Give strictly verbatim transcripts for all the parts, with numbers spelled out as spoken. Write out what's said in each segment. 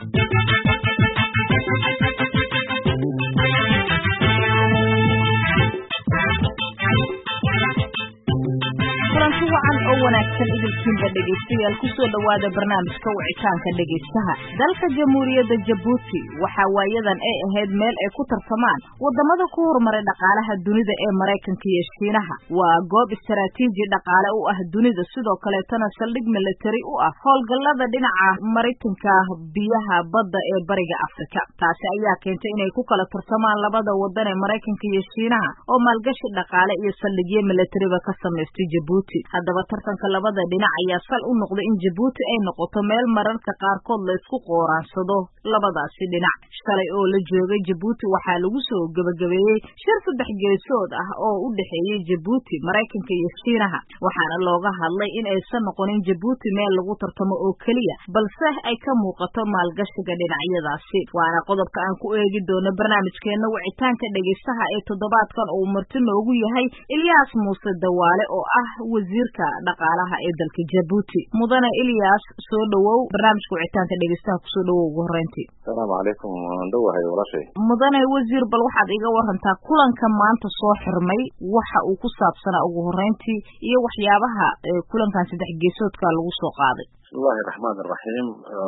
dhegeystayaal ku soo dhawaada barnaamijka wicitaanka dhegeystaha. dalka Jamhuuriyadda Djibouti waxa waayadan ay ahayd meel ay ku tartamaan wadamada ku horumaray dhaqaalaha dunida ee Mareykanka iyo Shiinaha. waa goob istaraatiiji dhaqaale u ah dunida, sidoo kale tana saldhig military u ah howlgallada dhinaca Mareykanka biyaha badda ee bariga Afrika. taasi ayaa keentay inay ku kala tartamaan labada wadan ee Mareykanka iyo Shiinaha oo maalgashi dhaqaale iyo saldhigyo military ba ka sameystay Djibouti. haddaba tartanka labada dhinac ayaa sal u noqday in Djibouti ay noqoto meel mararka qaarkood la isku qooraansado labadaasi dhinac. shalay oo la joogay Djibouti waxaa lagu soo gabagabeeyey shir saddex geesood ah oo u dhexeeyay Djibouti, Mareykanka iyo Shiinaha, waxaana looga hadlay in aysan noqonin Djibouti meel lagu tartamo oo keliya, balse ay ka muuqato maalgashiga dhinacyadaasi. waana qodobka aan ku eegi doono barnaamijkeena wicitaanka dhegeystaha ee toddobaadkan uu marti noogu yahay Ilyas Muuse Dawaale oo ah wasiirka dhaqaalaha ee dalka Djibouti. mudane Ilyas, soo dhawow barnaamijka wicitaanka dhegeystaha ku soo dhawow ugu horeyntii. Assalaamu calaykum, waan dhawahay walaashay. mudane wasiir, bal waxaad iga warantaa kulanka maanta soo xirmay waxa uu ku saabsanaa ugu horeyntii iyo waxyaabaha kulankan saddex geesoodka lagu soo qaaday. Bismillaahi raxmaani raxiim.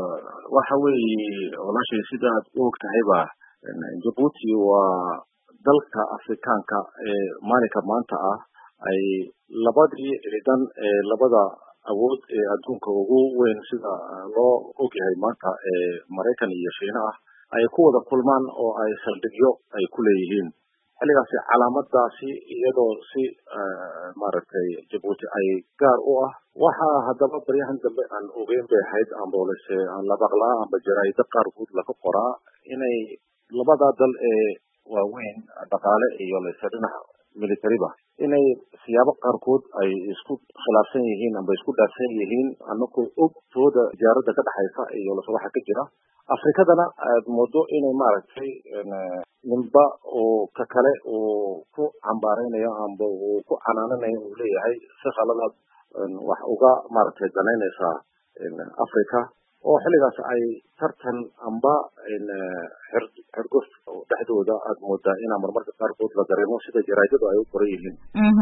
waxa weeye walaashay sida aad u ogtahay ba Djibouti waa dalka Afrikaanka ee maalinka maanta ah ay labadii ciidan ee labada awood ee adduunka ugu weyn sida loo ogyahay maanta ee Mareykan iyo Shiina ah ay ku wada kulmaan oo ay saldhigyo ay ku leeyihiin. xilligaasi calaamadaasi iyadoo si maaragtay Djibouti ay gaar u ah waxaa haddaba baryahan dambe aan ogeyn bay ahayd amboolese aan la maqlaa amba jaraa'ida qaarkood laga qoraa inay labada dal ee waaweyn dhaqaale iyo dhinaca militariba inay siyaabo qaarkood ay isku khilaafsan yihiin amba isku dhaafsan yihiin annagoo og tooda tijaaradda ka dhexaysa iyo waxa ka jira. Afrikadana aad moodo inay maaragtay ninba oo ka kale oo ku cambaaraynayo amba uu ku canaananayo uu leeyahay si khaladaad wax uga maaragtay danaynaysa Afrika oo xilligaas ay tartan amba xirguf dhexdooda aad moodaa in marmarka qaarkood la dareemo sida jaraa'idadu ay u qoran yihiin.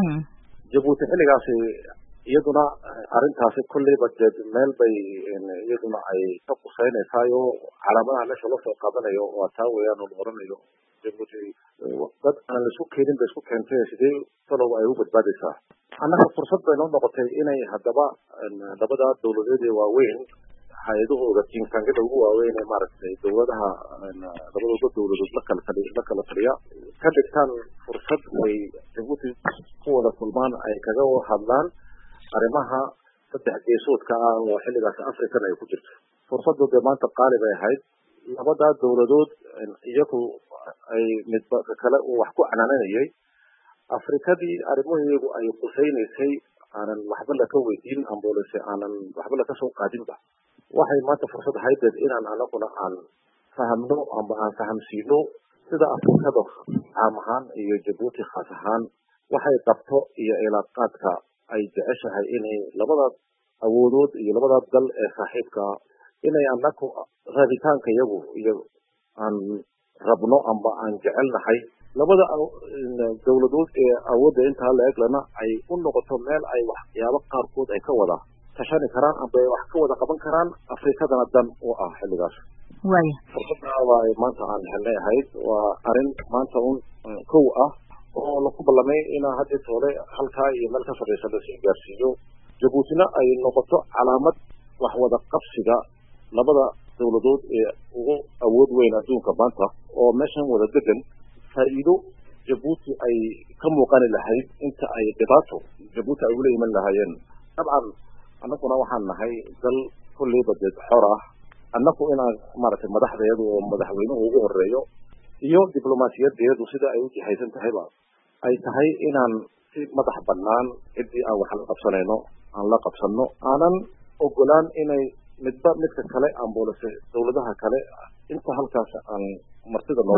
Djibouti xilligaasi iyaduna arrintaasi kolleyba dee meel bay iyaduna ay ka qusaynaysaayoo calaamadaha meesha loo soo qaadanayo waa taa weeyaan oo la oranayo Djibouti dad aan la isku keenin bay isku keentay sidee talow ay u badbaadaysaa. annaga fursad bay noo noqotay inay haddaba labada dowladeed ee waaweyn hay-adahooda tiinkangada ugu waaweyn ee maaragtay dowladaha labadooda dowladood la kala fadhiya la kala fadhiya ka dhigtaan fursad ay Djibouti ku wada kulmaan ay kaga hadlaan arrimaha saddex geesoodka ah oo xilligaas Afrikan ay ku jirto. fursaddu dee maanta qaali bay ahayd labada dowladood iyagu ay midba kale uu wax ku canaananayay Afrikadii arrimaheedu ay qusaynaysay aanan waxba la ka weydiin amboolese aanan waxba la ka soo qaadinba. waxay maanta fursad ahayd inaan anaguna aan fahamno amba aan fahamsiino sida Afrikada caam ahaan iyo Djibouti khaas ahaan waxay qabto iyo cilaaqaadka ay jeceshahay inay labada awoodood iyo labada dal ee saaxiibka inay anaku raaditaanka iyagu iyo aan rabno amba aan jecelnahay labada dowladood ee awoodda intaa la eglana ay u noqoto meel ay waxyaabo qaarkood ay ka wada tashani karaan amba wax ka wada qaban karaan Afrikadana dan u ah xilligaas. waaya fursada waa maanta aan helnay ahayd waa arrin maanta un kow ah oo lagu ballamay inaa hadii toole halkaa iyo meel ka sarreysa la sii gaarsiiyo Djiboutina ay noqoto calaamad wax wada qabsiga labada dowladood ee ugu awood weyn adduunka maanta oo meeshan wada degan faa'iido Djibouti ay ka muuqani lahayd inta ay dhibaato Djibouti ay ula iman lahaayeen. dabcan annaguna waxaan nahay dal kulleyba dee xor ah annagu inaan maaragtay madaxdeedu oo madaxweynuhu ugu horeeyo iyo diblomaasiyadeedu sida ay u jihaysan tahayba ay tahay inaan si madax bannaan ciddii aan wax la qabsanayno aan la qabsanno aanan ogolaan inay midba midka kale amboolese dowladaha kale inta halkaas aan martida noogu ah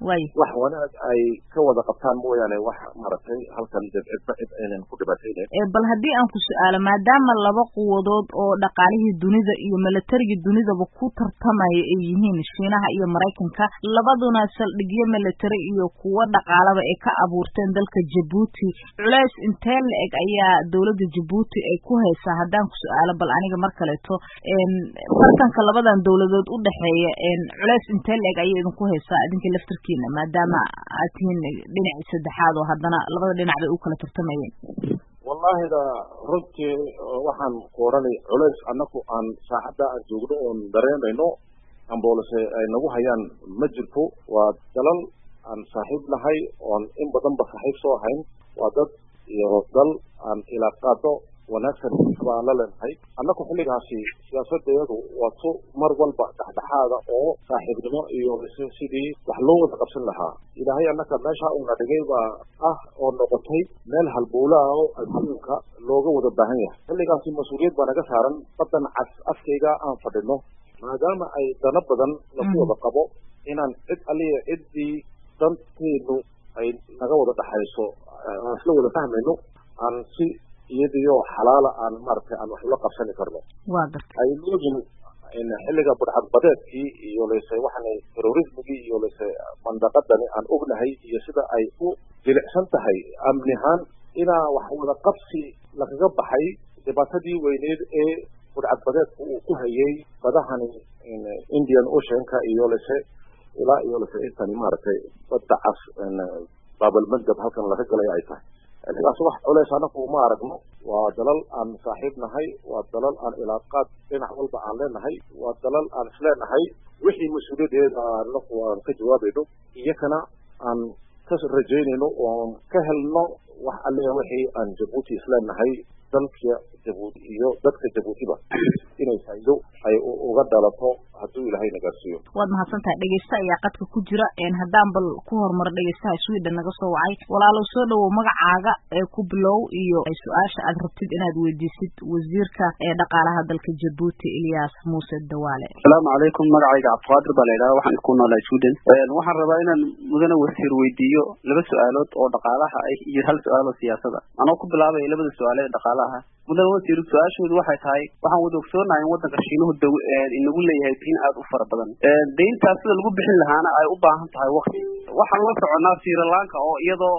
wax wanaag ay ka wada qabtaan mooyaane wax maaragtay halkan dadcidba cid aynan ku dhibaataynayn. bal haddii aan ku su'aalo maadaama laba quwadood oo dhaqaalihii dunida iyo milatarigii dunidaba ku tartamaya ay yihiin Shiinaha iyo Mareykanka, labaduna saldhigyo military iyo kuwa dhaqaalaba ay ka abuurteen dalka Djibouti, culays intee le'eg ayaa dawladda Djibouti ay ku haysaa? haddaan ku su'aalo bal aniga mar kaleeto tartanka labadan dawladood u dhaxeeya culays intee le'eg ayay idinku haysaa idinka laftarkiina maadaama aad tihiin dhinaci saddexaad oo haddana labada dhinac bay u kala tartamayeen? wallahi da runtii waxaan ku oranay culays annagu aan saacadda aan joogno oon dareemayno amboolase ay nagu hayaan ma jirto. waa dalal aan saaxiib nahay oon in badanba saaxiib soo ahayn, waa dad iyo dal aan ilaaqaado wanaagsan baan la leenahay. annagu xilligaasi siyaasadeedu waa tu mar walba dhexdhexaada oo saaxiibnimo iyo sidii wax loo wada qabsan lahaa. ilaahay annaka meesha uuna dhigay baa ah oo noqotay meel halbowlaa oo adduunka looga wada baahan yahay. xilligaasi mas-uuliyad baa naga saaran badan cas afkayga aan fadhino, maadaama ay dano badan lagu wada qabo inaan cid aliya ciddii danteenu ay naga wada dhaxayso aan isla wada fahmayno, aan si iyadiyo xalaala aan maaragtay aan wax ula qabsani karno. waa gartay ay leeyihiin in xilliga budhcadbadeedkii iyo leyse waxaanay terrorismigii iyo leyse mandaqadani aan ognahay iyo sida ay u jilicsan tahay amni ahaan inaa wax wada qabsi lagaga baxay dhibaatadii weyneed ee budhcadbadeedku uu ku hayay badahani Indian Oceanka iyo leyse ilaa iyo leyse intani maaragtay badda cas baabalmandab halkan laga galay ay tahay. xilligaas wax culays anagu ma aragno. waa dalal aan saaxiib nahay, waa dalal aan ilaaqaad dhinac walba aan leenahay, waa dalal aan isleenahay wixii mas-uuliyadeeda anagu aan ka jawaabayno iyakana aan ka rajaynayno oon ka helno wax alle wixii aan Djibouti isleenahay dalka Djibouti iyo dadka Djiboutiba inay faa'iido ay uga dhalato hadduu ilaahay nagaarsiiyo. waad mahadsantahay. dhegeysta ayaa qadka ku jira, haddaan bal ku horumar dhegeystaha Sweden naga soo wacay. walaalow soo dhawow, magacaaga ee ku bilow iyo su-aasha aad rabtid inaad weydiisid wasiirka ee dhaqaalaha dalka Djibouti Ilyas Muuse Dawaale. asalaamu calaykum, magacayga Cabdiqaadir baa la yidhaha, waxaan ku noolahay Sweden. waxaan rabaa inaan mudane wasiir weydiiyo laba su-aalood oo dhaqaalaha ah iyo hal su-aal oo siyaasada. anoo ku bilaabaya labada su-aale ee dhaqaalaha. mudane wasiir, su-aashoodu waxay tahay waxaan wada ogsoonahay in waddanka Shiinuhu inagu leeyahay diin aad u fara badan. deyntaas sida lagu bixin lahaana ay u baahan tahay waqti. waxaan la soconaa Sri Lanka oo iyadoo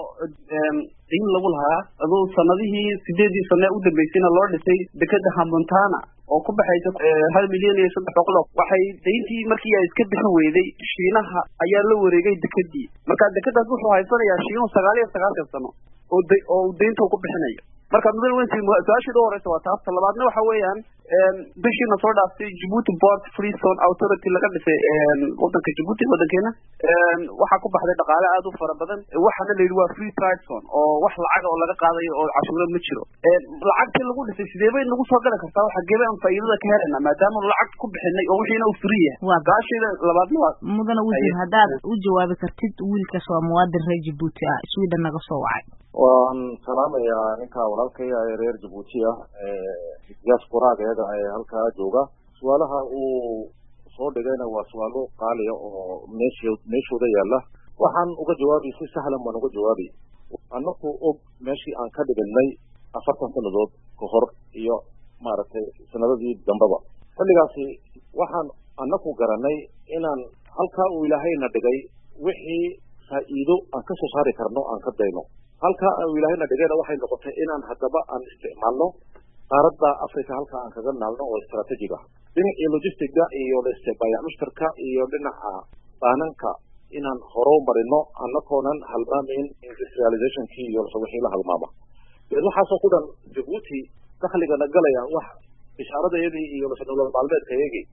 diin lagu lahaa adoo sanadihii sideedii sane u dambeysayna loo dhisay dekeda Hamontana oo ku baxaysa hal milyan iyo saddex boqol. waxay deyntii markii ay iska bixin weyday Shiinaha ayaa la wareegay dekedii. marka dekedaas wuxuu haysanayaa Shiinuhu sagaal iyo sagaashan sano oo oo deynta ku bixinayo. marka mudane wasiir, su-aashii ugu horeysa waa taas. labaadna waxa weeyaan bishiina soo dhaaftay Djibouti Port Free Zone Authority laga dhisay waddanka Djibouti waddankeena waxaa ku baxday dhaqaale aad u fara badan. waxaana la yidhi waa free trade zone oo wax lacag oo laga qaadayo oo cashuuro ma jiro. lacagtii lagu dhisay sidee bay nagu soo gali kartaa? waxa gebe aan faa'iidada ka helaynaa maadaama lacag ku bixinay oo wixiina uu free yahay. waa su-aasheeda labaadna waa mudane wasiir, haddaad u jawaabi kartid wiilkaas waa muwaadin reer Djibouti ah, Sweden naga soo wacay. waan salaamayaa ninka walaalkaya ee reer Djibouti ah ee diasporaaga iyaga ee halkaa jooga. su-aalaha uu soo dhigayna waa su-aalo qaaliya oo meesha meeshooda yaalla. waxaan uga jawaabi si sahlan baan uga jawaabi. annagu og meeshii aan ka dhiganay afartan sannadood ka hor iyo maaragtay sanadadii dambaba. xilligaasi waxaan annagu garanay inaan halkaa uu ilaahayna dhigay wixii faa'iido aan ka soo saari karno aan ka dayno. halkaa uu ilaahayna dhigayna waxay noqotay inaan haddaba aan isticmaalno qaaradda Afrika halkaa aan kaga naalno oo istaraatiijig ah. dhinacii logistiga iyo baayac mushtarka iyo dhinaca baananka inaan horumarino annagoonan halmaamayn industrializationkii iyo wixii la halmaama. waxaasoo ku dhan Djibouti dakhligana galaya wax bishaaradeedii iyo nolol maalmeedkayagii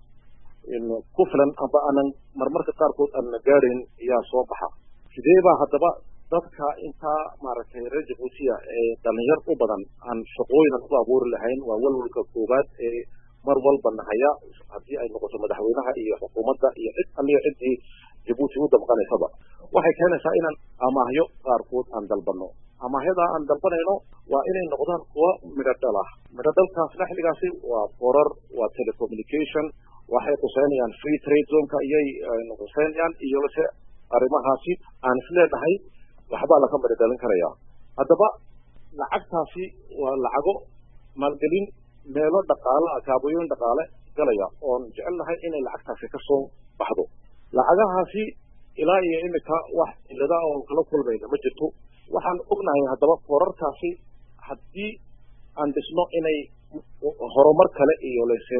ku filan amba aanan marmarka qaarkood aan gaadhayn ayaa soo baxa. sidee baa haddaba dadka intaa maaragtay reer Djibouti ee dhalinyar u badan aan shaqooyin u abuuri lahayn? waa walwalka koobaad ee mar walba nahaya haddii ay noqoto madaxweynaha iyo xukuumadda iyo cid aliyo ciddii Djibouti u damqanaysaba. waxay keenaysaa inaan amaahyo qaarkood aan dalbano. amaahyada aan dalbanayno waa inay noqdaan kuwa midho dhal ah. midho dhalkaasna xilligaasi waa forar, waa telecommunication, waxay quseynayaan free trade zoneka iyay quseynayaan iyo lase arrimahaasi aan isleedahay waxbaa laga maridalin karayaa haddaba lacagtaasi waa lacago maalgelin meelo dhaqaale ah kaabooyin dhaqaale galaya oon jecelnahay inay lacagtaasi ka soo baxdo lacagahaasi ilaa iyo imika wax cilada oo kala kulmayna ma jirto waxaan ognahay haddaba foorarkaasi haddii aan dhisno inay horumar kale iyo lese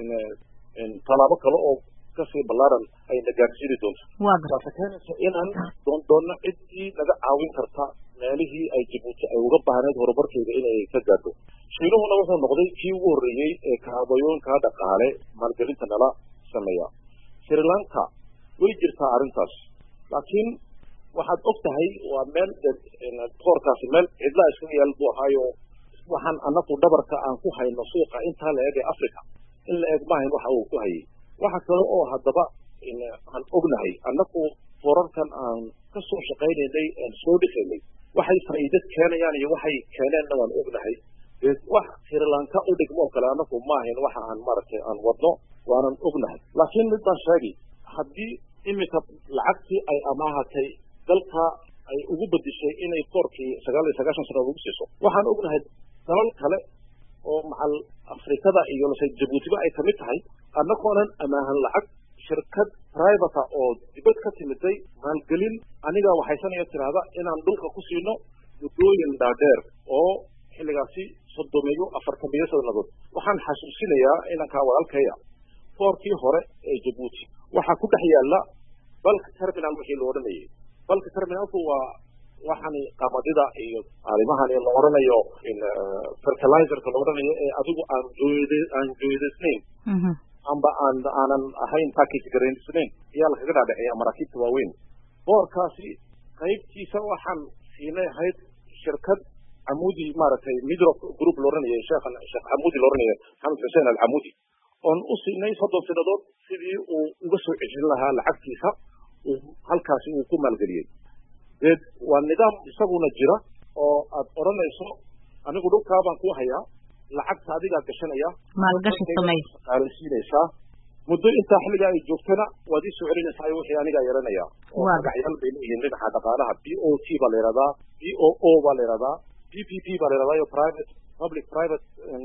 tallaabo kale oo kasii ballaaran ay na gaarsiini doonto taasa keenaysa inaan doon doonno ciddii naga caawin karta meelihii ay Djibouti ay uga baahneed horumarkeeda inay ka gaadho shiinuhuna wuxuu noqday kii ugu horreeyey ee kaabayooyinka dhaqaale maalgelinta nala sameeya Sri Lanka way jirtaa arrintaas laakiin waxaad og tahay waa meel koorkaasi meel cidla isku yaal buu ahaayo waxaan anagu dhabarka aan ku hayno suuqa intaa la eeg ee Afrika in la eeg maahayn waxa uu ku hayay waxa kale oo haddaba aan ognahay anagu foorarkan aan ka soo shaqaynaynay aan soo dhisaynay waxay faa'iido keenayaan iyo waxay keeneen waan ognahay wax Sri Lanka u dhigmo kale anagu maahayn waxa aan maartay aan wadno waanan ognahay laakiin mid baan sheegay haddii imika lacagtii ay amaahatay dalka ay ugu bedishay inay koorkii sagaal iyo sagaashan sano ugu siiso waxaan ognahay dalal kale oo macal Afrikada iyo lasay Djibouti ay kamid tahay annagoonan amaahan lacag shirkad private oo dibad ka timiday maalgelin aniga waxaysanaya tiraahda inaan dhulka ku siino muddooyin dhaadheer oo xilligaasi soddomeeyo afartan iyo sanadood waxaan xasuusinayaa inanka walaalkaya koorkii hore ee Djibouti waxaa ku dhex yaala balka terminal wixii loo odhanayay balka terminalku waa waxaan qamadida iyo arrimahan la oranayo in fertilizer ka loo oranayo ee adigu aan jooyday aan jooydaysnayn amba aan aanan ahayn package garaneysnayn ayaa la kaga dhaadhiciyaa maraakiibta waaweyn boorkaasi qaybtiisa waxaan siinay ahayd shirkad Amudi maaragtay Midro group loo oranayo sheekhan sheekh Amudi loo oranayo Xamed Xuseen al-Amudi on u siinay soddon sanadood sidii uu uga soo ceshin lahaa lacagtiisa halkaasi uu ku maalgeliyay dad waa nidaam isaguna jira oo aad oranayso anigu dhulka baan ku hayaa lacagta adiga gashanaya maalgashi samay qaaraysiinaysa muddo inta xilliga ay joogtana waad isoo celinaysaa wixii aniga yeelanaya oo magacyada bay leeyihiin dhinaca dhaqaalaha B O T baa la yiraahdaa B O O baa la yiraahdaa P P P baa la yiraahdaa private public private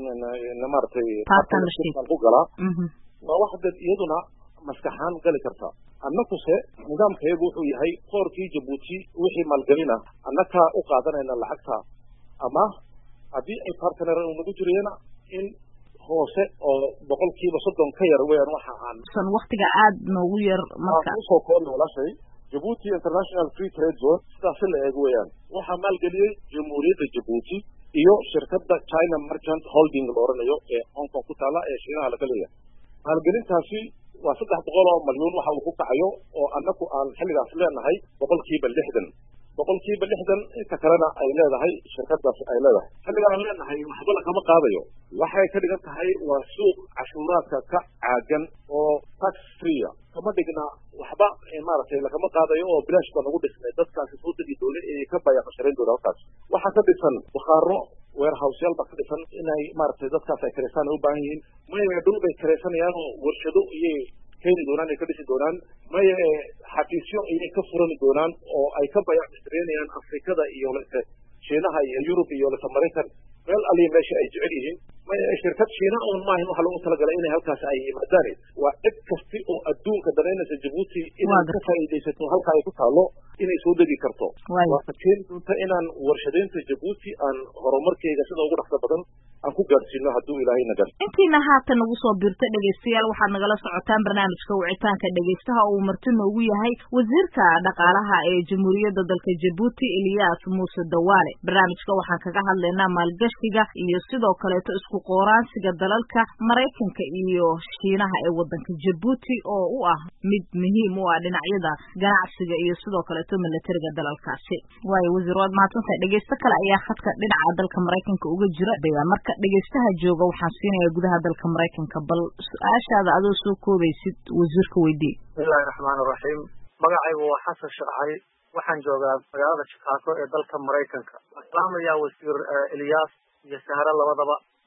namartay partnership ku gala waa waxa iyaduna maskaxan gali karta annagu se nidaamkeedu wuxuu yahay koorkii Djibouti wixii maalgelina annaka u qaadanayna lacagta ama haddii ay partner ugu jirayna in hoose oo boqolkiiba soddon ka yar weeyaan waxa aan san waqtiga aad noogu yar marka soo koobno walaashay Djibouti International Free Trade Zone sidaas la eeg weeyaan waxa maalgeliyay Jamhuuriyadda Djibouti iyo shirkadda China Merchant Holding loo oranayo ee Hong Kong ku taala ee Shiinaha laga leeyahay maalgelintaasi waa saddex boqol oo malyan waxa uu ku kacayo oo annagu aan xilligaas leenahay boqolkiiba lixdan boqolkiiba lixdan inta kalena ay leedahay shirkadaas ay leedahay xilligaan leenahay waxba lagama qaadayo waxay ka dhigan tahay waa suuq cashuuraadka ka caagan oo tax free kama dhigna waxba maaragtay lagama qaadayo oo bilaash baa lagu dhisnay dadkaasi soo degi doonay ee ka baya qasharin doona halkaas waxaa ka dhisan bakhaaro warehouse yal baa ka dhisan inay maaragtay dadkaas ay kareysaan u baahan yihiin maya dhul bay kareysanayaan oo warshado iyo keeni doonaan ay ka dhisi doonaan maya xafiisyo ayay ka furani doonaan oo ay ka bayactireenayaan Afrikada iyo Shiinaha iyo Yurub iyo Mareykan meel ali meesha ay jecel yihiin maya shirkad Shiina oo maahin waxa lagu talagalay inay halkaas ay yimaadaan waa cid kasta oo adduunka dareynaysa Djibouti inay ka faa'iideysato halka ay ku taalo inay soo degi karto waa fakeen doonta inaan warshadeynta Djibouti aan horumarkeeda sida ugu dhaqso badan aan ku gaarsiino hadduu ilaahay nagar intiina haatan nagu soo biirta dhageystayaal waxaad nagala socotaan barnaamijka wicitaanka dhageystaha uu marti noogu yahay wasiirka dhaqaalaha ee Jamhuuriyadda dalka Djibouti Ilyas Muuse Dawaale barnaamijka waxaan kaga hadlaynaa maalgashiga iyo sidoo kale isku qooraansiga dalalka Mareykanka iyo Shiinaha ee wadanka Djibouti oo u ah mid muhiim u ah dhinacyada ganacsiga iyo sidoo kale militariga dalalkaasi way wasiirad maanta dhageysta kale ayaa khadka dhinaca dalka Mareykanka uga jira marka dhageystaha jooga waxaan siinayaa gudaha dalka Mareykanka bal su'aashaada adoo soo koobaysid wasiirka weydii Bismillahir Rahmaanir Rahiim magacaygu waa Xasan Sharxay waxaan joogaa magaalada Chicago ee dalka Mareykanka salaam ya wasiir Ilyas iyo Sahara labadaba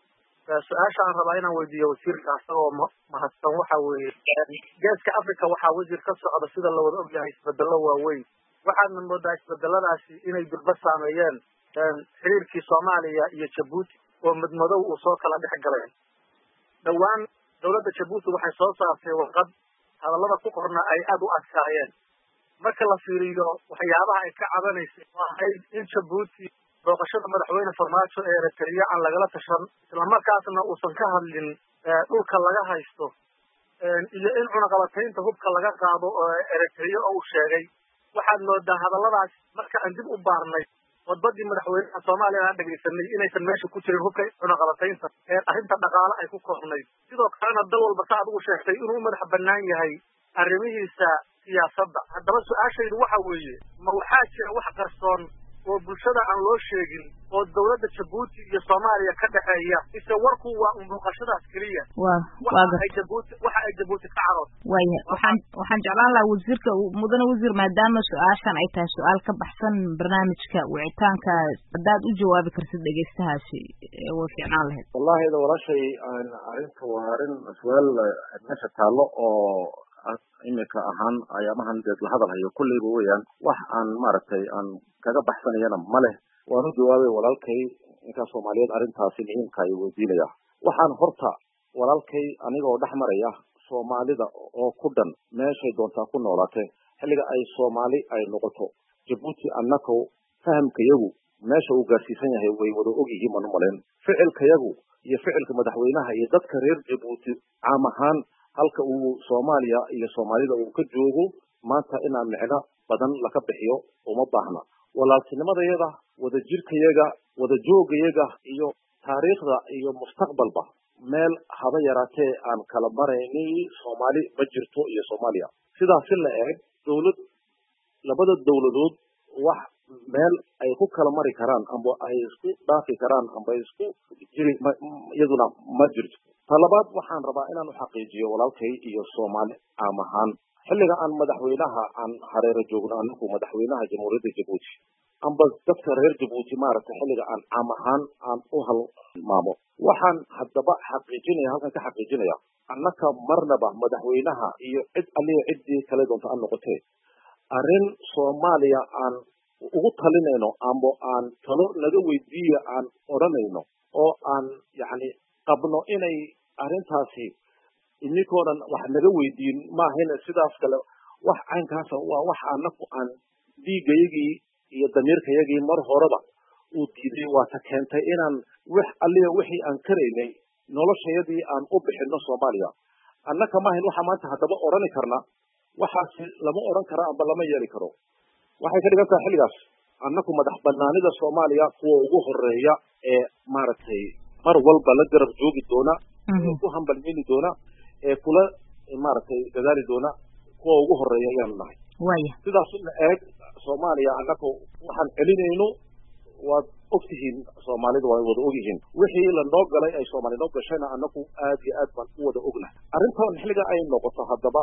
su-aasha aan rabaa inaan weydiiyo wasiirka asagoo mahadsan waxa weeye geeska africa waxaa wasiir ka socda sida lawada ogyahay isbedelo waaweyn waxaadna moodaa isbedeladaasi inay durba saameeyeen xiriirkii soomaaliya iyo jabuuti oo madmadow uu soo kala dhex galay dhowaan dawladda jabuuti waxay soo saartay warqad hadallada ku qorna ay aada u adkaayeen marka la fiiriyo waxyaabaha ay ka cabanaysay oo ahayd in jabuuti booqashada madaxweyne farmaajo ee eritrea aan lagala tashan islamarkaasna uusan ka hadlin dhulka laga haysto iyo in cunaqabataynta hubka laga qaado oo eritrea oo uu sheegay waxaad moodaa hadalladaas marka aan dib u baarnay wadbadii madaxweynaha soomaaliya aan dhegaysanay inaysan meesha ku jirin hubka cunaqabataynta ee arrinta dhaqaale ay ku koobnayd sidoo kalena dal walba sa adigu sheegtay inuu madax bannaan yahay arrimihiisa siyaasadda haddaba su-aashaydu waxa weeye ma waxaa jira wax qarsoon oo bulshada aan loo sheegin oo dawladda jabuuti iyo soomaaliya ka dhexeeya ise warku waa umuuqashadaas keliya waxa ay jabuuti waxa ay jabuuti ka carood waya waxaan waxaan jeclaan lahaa wasiirka mudane wasiir maadaama su-aashan ay tahay su-aal ka baxsan barnaamijka wicitaanka haddaad u jawaabi kartid dhegeystahaasi way fiicnaan lahayd wallahi da walaashay arrinta waa arrin su-aal meesha taallo oo imika ahaan ayaamahan deed la hadal hayo kulleyba weeyaan wax aan maaragtay aan kaga baxsanayana ma leh waan u jawaabay walaalkay ninkaa soomaaliyeed arrintaasi muhiimka ay weydiinaya waxaan horta walaalkay anigoo dhex maraya soomaalida oo ku dhan meeshay doontaa ku noolaatee xilliga ay soomaali ay noqoto jabuuti annako fahamkayagu meesha uu gaarsiisan yahay way wada ogyihiin baan u malayn ficilkayagu iyo ficilka madaxweynaha iyo dadka reer jabuuti caam ahaan halka uu soomaaliya iyo soomaalida uu ka joogo maanta inaan micno badan laka bixiyo uma baahna walaaltinimadayada wada jirkayaga wada joogayaga iyo taariikhda iyo mustaqbalba meel haba yaraatee aan kala marayni soomaali ma jirto iyo soomaaliya sidaasi la eeg dawlad labada dawladood wax meel ay ku kala mari karaan amba ay isku dhaafi karaan amba isku jiri iyaduna ma jirto talabaad waxaan rabaa inaan u xaqiijiyo walaalkay iyo soomaali caam ahaan xilliga aan madaxweynaha aan hareero joogno anagu madaxweynaha jamhuuriyadda jabuuti amba dadka reer jabuuti maaragtay xilliga aan caam ahaan aan u halmaamo waxaan haddaba xaqiijinaya halkan ka xaqiijinaya annaka marnaba madaxweynaha iyo cid aliya ciddii kale doonta aan noqotee arrin soomaaliya aan ugu talinayno amba aan talo naga weydiiya aan odhanayno oo aan yacni qabno inay arrintaasi inikoonan wax naga weydiin maahayna sidaas kale wax caynkaasa waa wax anaku aan dhiigayagii iyo damiirkayagii mar horeba uu diiday waa ta keentay inaan wax aliya wixii aan karaynay noloshayadii aan u bixino soomaaliya annaka maahayn waxa maanta haddaba odhani karna waxaasi lama odhan kara amba lama yeeli karo waxay ka dhigan tahay xilligaas annaku madax banaanida soomaaliya kuwa ugu horeeya ee maaragtay mar walba la garab joogi doona ee ku hambalmeyni doona ee kula maaragtay dadaali doona kuwa ugu horeeya ayaanu nahay waya sidaas la eeg soomaaliya annaku waxaan celinayno waad ogtihiin soomaalida waa wada ogyihiin wixii la noo galay ay soomaali noo gashayna annaku aad iyo aad baan u wada ognahay arrintan xilliga ay noqoto haddaba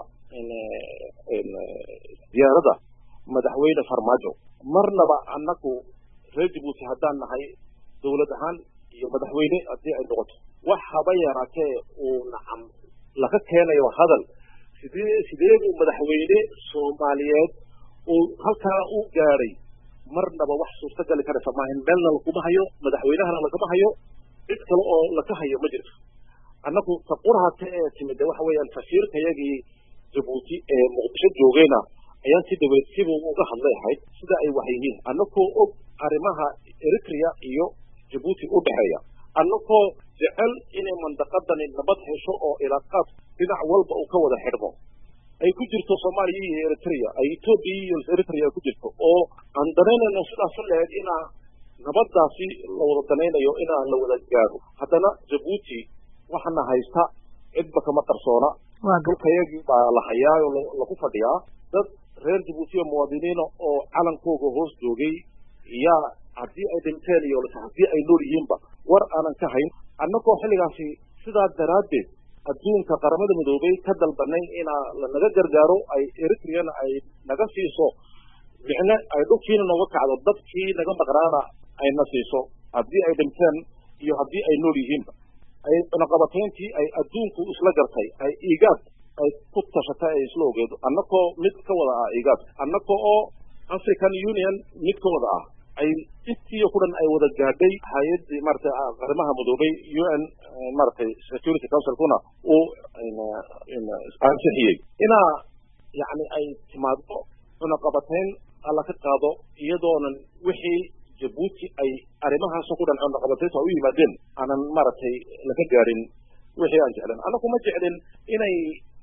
diyaarada madaxweyne farmaajo marnaba annaku reer jabuuti haddaan nahay dawlad ahaan iyo madaxweyne haddii ay noqoto wax haba yaraatee uu nacam laga keenayo hadal sidee sideebuu madaxweyne soomaaliyeed uu halkaa u gaadhay marnaba wax suurtagali karaysa maahan meelna laguma hayo madaxweynahana lagama hayo cid kale oo laka hayo ma jirto annaku taqurhata ee timide waxa weeyaan safiirkayagii jabuuti ee muqdisho joogeyna ayaan si daweed sibuu uga hadlay ahayd sida ay wax yihiin annakoo og arrimaha eritrea iyo jabuuti u dhexeeya annakoo jecel inay mandaqadani nabad hesho oo ilaaqaad dhinac walba uu ka wada xidhmo ay ku jirto soomaaliya iyo eritrea ay etoobiya iyo eritrea ku jirto oo aan danaynayno sidaas la eeg inaa nabadaasi la wada danaynayo inaa la wada gaaro haddana jabuuti waxaana haysta cidba kama qarsoona dhulkayagii baa la hayaa oo lagu fadhiyaa dad reer jabuuti oo muwaadiniina oo calankooga hoos joogay yaa haddii ay dhinteen iyo haddii ay nool yihiinba war aanan ka hayn annagoo xilligaasi sidaa daraaddeed adduunka qaramada midoobay ka dalbanay inaa lanaga gargaaro ay eritreana ay naga siiso micne ay dhulkiina nooga kacdo dadkii naga maqnaana ayna siiso haddii ay dhinteen iyo haddii ay nool yihiinba ay naqabateyntii ay adduunku isla gartay ay igaad ay ku tashatay ay isla ogeedo annagoo mid ka wada ah igaad annagoo oo African Union mid ka wada ah ay intii ku dhan ay wada gaadhay hay'adii maartay arrimaha midoobay U N maartay Security Council kuna oo in ansixiyay ina yani ay timaado naqabateyn alla ka qaado iyadoonan wixii Djibouti ay arrimahaas ku dhan naqabateynta u yimaadeen aanan maartay laga gaarin wixii aan jeclan anagu ma jeclin inay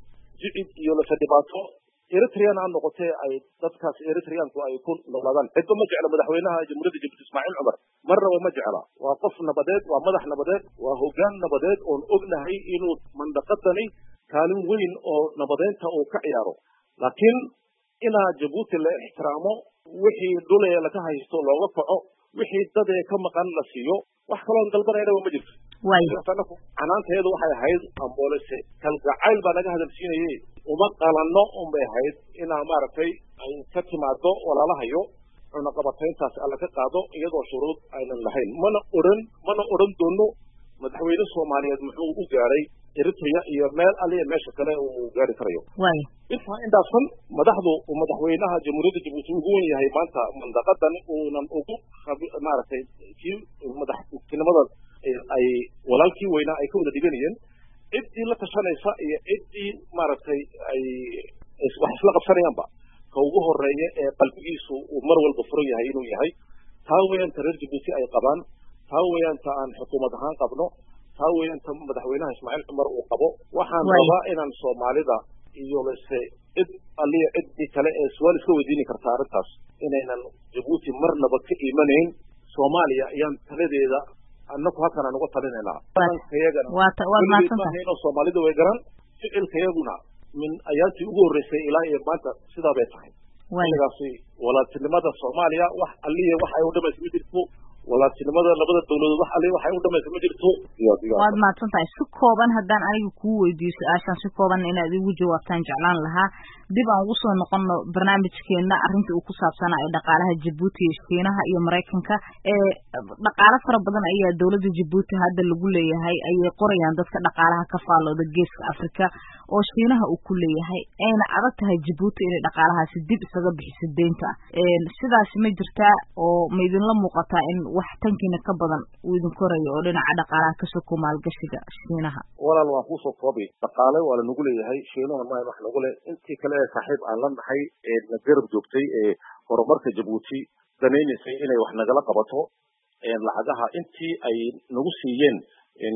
jicid iyo la dhibaato Eritrean aan noqotay ay dadkaas Eritrean ku ay ku noqdaan cidba ma jecla madaxweynaha jamhuuriyadda Djibouti Ismaaciil Cumar marnaba ma jecla waa qof nabadeed waa madax nabadeed waa hoggaan nabadeed oo ognahay inuu mandaqadani kaalin weyn oo nabadeynta uu ka ciyaaro laakiin ina Djibouti la ixtiraamo wixii dhulay laga haysto looga kaco wixii dad ka maqan la siiyo wax kale oo dalbanayna ma jirto waayo canaanteedu waxay ahayd amboolese kalgacayl baa naga hadalsiinayay uma qalanno un bay ahayd inaa maaragtay ay ka timaado walaalahayo cunaqabateyntaas alla ka qaado iyadoo shuruud aynan lahayn mana odhan mana odhan doono madaxweyne Soomaaliyeed muxuu u gaaray Eritrea iyo meel aliya meesha kale uu gaari karayo waayo inta indaasan madaxdu madaxweynaha jamhuuriyadda Djibouti ugu weyn yahay maanta mandaqadan uunan ugu maaragtay kii madaxtinimada ay walaalkii weynaa ay ka wada dhiganayeen ciddii la tashanaysa iyo ciddii maaragtay ay wax isla qabsanayaanba ka ugu horeeya ee qalbigiisu uu mar walba furan yahay inuu yahay taa weeyaan reer Djibouti ay qabaan taa weeyaan ta aan xukuumad ahaan qabno taa weeyaan ta madaxweynaha Ismaaciil Cumar uu qabo waxaan rabaa inaan Soomaalida iyo lase cid aliya ciddii kale ee su'aal iska weydiin kartaa arrintaas inaynan Djibouti marnaba ka iimanayn Soomaaliya ayaan taladeeda annagu halkan aan uga talinaynaa iyagana waa waa maasanta Soomaalida way garan ficilkayaguna min ayaantii ugu horeysay ilaa iyo maanta sidaa bay tahay walaalaasi walaaltinimada Soomaaliya wax aliye wax ay u dhamayso ma jirto walaaltinimada labada dawladood wax aliye wax ay u dhamayso ma jirto waad maadsantahay si kooban haddaan aniga kuu weydiiyo su-aashan si kooban inaad igu jawaabtaan jeclaan lahaa dib aan ugu soo noqono barnaamijkeena arrinta uu ku saabsanaa ee dhaqaalaha Djibouti iyo Shiinaha iyo Mareykanka ee dhaqaale fara badan ayaa dawladda Djibouti hadda lagu leeyahay ayay qorayaan dadka dhaqaalaha ka faalooda geeska Afrika oo Shiinaha uu ku leeyahay ayna adag tahay Djibouti inay dhaqaalahaasi dib isaga bixiso deynta ee sidaas ma jirtaa oo ma idin la muuqataa in wax tankiina ka badan uu idin korayo oo dhinaca dhaqaalaha ka soo kumaal gashiga Shiinaha walaal waan ku soo koobi dhaqaale waa la nagu leeyahay Shiinaha ma wax nagu leh intii kale saaxiib aan la nahay ee la garab joogtay ee horumarka Djibouti daneynayay inay wax nagala qabato ee lacagaha intii ay nagu siiyeen in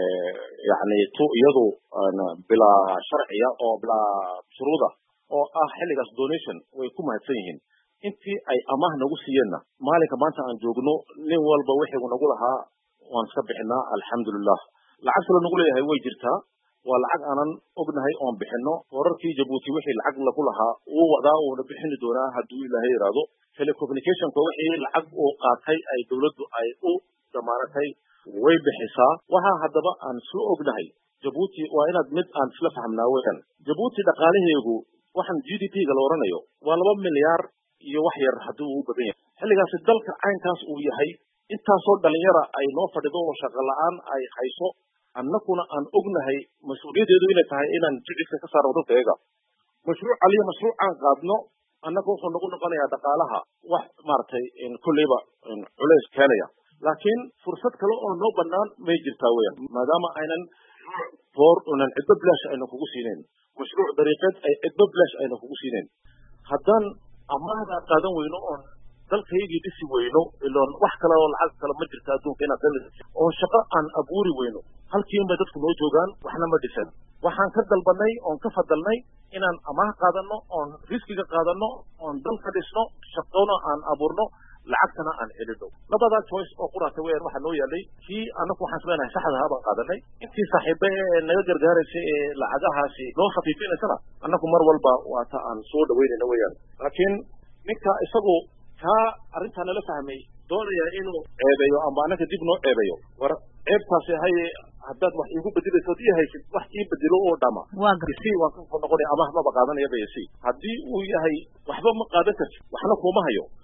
yani to iyadu bila sharciya oo bila shuruuda oo ah xilligaas donation way ku mahadsan yihiin intii ay amaah nagu siiyeenna maalinka maanta aan joogno nin walba wixii nagu lahaa waan iska bixinaa alxamdulillah lacag kale nagu leeyahay way jirtaa waa lacag aanan ognahay oon bixino wararkii Djibouti wixii lacag lagu lahaa uu wadaa uuna bixin doonaa hadduu ilaahay yiraahdo telecommunicationka wixii lacag uu qaatay ay dawladdu ay u damaanatay way bixisaa waxa haddaba aan soo ognahay Djibouti waa inaad mid aan isla fahamnaa weeyaan Djibouti dhaqaalaheegu waxaan G D P-ga la oranayo waa laba milyaar iyo wax yar hadduu u badan yahay xilligaas dalka caynkaas uu yahay intaasoo dhalinyara ay noo fadhido oo shaqo la'aan ay hayso annaguna aan ognahay mas'uuliyadeedu inay tahay inaan jicilka ka saarno dadkayga mashruuc aliya mashruuc aan qaadno annagu wuxuu nagu noqonayaa dhaqaalaha wax maaragtay kulleyba culays keenaya laakiin fursad kale oo noo bannaan may jirtaa weeyaan maadaama aynan boor unan ciddo bilaash aynan kugu siinayn mashruuc dariiqeed ay ciddo bilaash aynan kugu siinayn haddaan amaahda qaadan weyno oon dalkaygii dhisi weyno iloon wax kale oo lacag kale ma jirta adduunka inaad dalisa oo shaqo aan abuuri weyno halkiin bay dadku noo joogaan waxna ma dhisan waxaan ka dalbanay oon ka fadalnay inaan amaah qaadanno oon riskiga qaadanno oon dalka dhisno shaqona aan abuurno lacagtana aan helino labadaa choice oo quraata weeyaan waxaa noo yaalay kii annagu waxaan samaynahay saxda ahaa baan qaadanay intii saaxiibe ee naga gargaaraysay ee lacagahaasi noo khafiifinaysana annagu mar walba waa ta aan soo dhaweynayna weeyaan laakiin ninka isagu kaa arrintaa nala fahmay doonaya inuu ceebeeyo amba annaga dib noo ceebeeyo war ceebtaasi haye haddaad wax iigu bedelayso ii haysid wax ii bedelo oo dhama isi waan ka noqonaya amaah maba qaadanaya bay isi haddii uu yahay waxba ma qaadan kartid waxna kuma hayo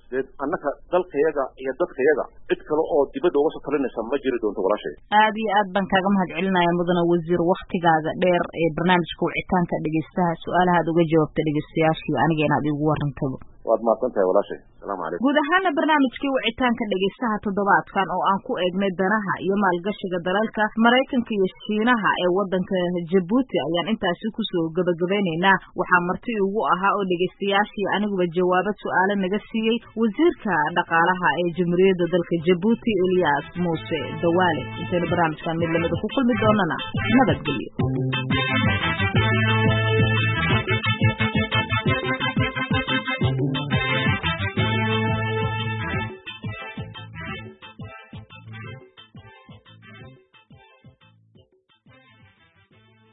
annaka dalkayaga iyo dadkayaga cid kale oo dibadda uga soo talinaysa ma jiri doonto walaashay. aad iyo aad baan kaaga mahad celinaya mudane wasiir waktigaaga dheer ee barnaamijka wicitaanka dhegeystaha su-aalaha aad uga jawaabta dhegeystayaashii aniga inaad igu warantabo. waad mahadsan tahay walaashay. salaamu calaykum. guud ahaana barnaamijkii wicitaanka dhegeystaha toddobaadkan oo aan ku eegnay danaha iyo maalgashiga dalalka Maraykanka iyo Shiinaha ee wadanka Djibouti ayaan intaasi kusoo gabagabeynaynaa. waxaa marti ugu ahaa oo dhegeystayaashii aniguba jawaabo su-aalo naga siiyey wasiirka dhaqaalaha ee Jamhuuriyadda dalka Djibouti Elias Muuse Dawaale. intaanu barnaamijkan mid lamida ku kulmi doonana nabadgelyo.